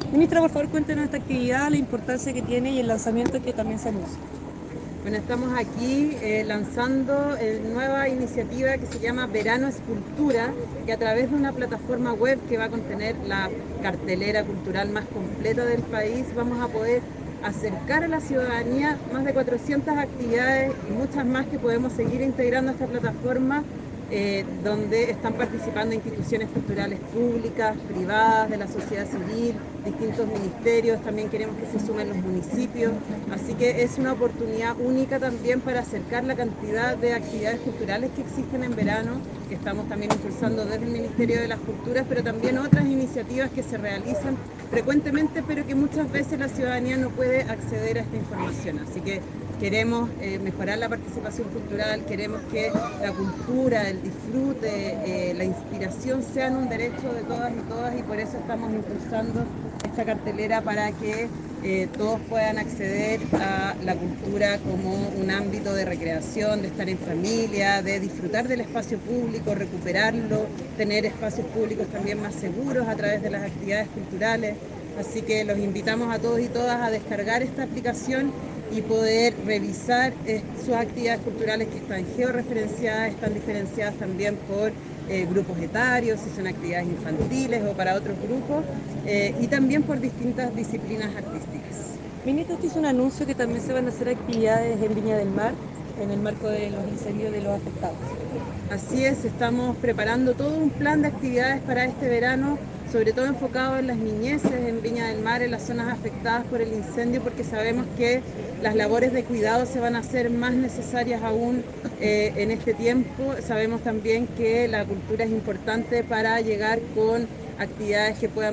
Ministra, por favor, cuéntenos esta actividad, la importancia que tiene y el lanzamiento que también se anuncia. Bueno, estamos aquí lanzando nueva iniciativa que se llama Verano es Cultura, que a través de una plataforma web que va a contener la cartelera cultural más completa del país, vamos a poder acercar a la ciudadanía más de 400 actividades y muchas más que podemos seguir integrando a esta plataforma, donde están participando instituciones culturales públicas, privadas, de la sociedad civil, distintos ministerios, también queremos que se sumen los municipios, así que es una oportunidad única también para acercar la cantidad de actividades culturales que existen en verano, que estamos también impulsando desde el Ministerio de las Culturas, pero también otras iniciativas que se realizan frecuentemente, pero que muchas veces la ciudadanía no puede acceder a esta información. Así que queremos mejorar la participación cultural, queremos que la cultura, el disfrute, la inspiración sean un derecho de todas y por eso estamos impulsando esta cartelera para que todos puedan acceder a la cultura como un ámbito de recreación, de estar en familia, de disfrutar del espacio público, recuperarlo, tener espacios públicos también más seguros a través de las actividades culturales. Así que los invitamos a todos y todas a descargar esta aplicación y poder revisar sus actividades culturales que están georreferenciadas, están diferenciadas también por grupos etarios, si son actividades infantiles o para otros grupos, y también por distintas disciplinas artísticas. Ministra, usted hizo un anuncio que también se van a hacer actividades en Viña del Mar en el marco de los incendios de los afectados. Así es, estamos preparando todo un plan de actividades para este verano, sobre todo enfocado en las niñeces en Viña del Mar, en las zonas afectadas por el incendio, porque sabemos que las labores de cuidado se van a hacer más necesarias aún en este tiempo. Sabemos también que la cultura es importante para llegar con actividades que puedan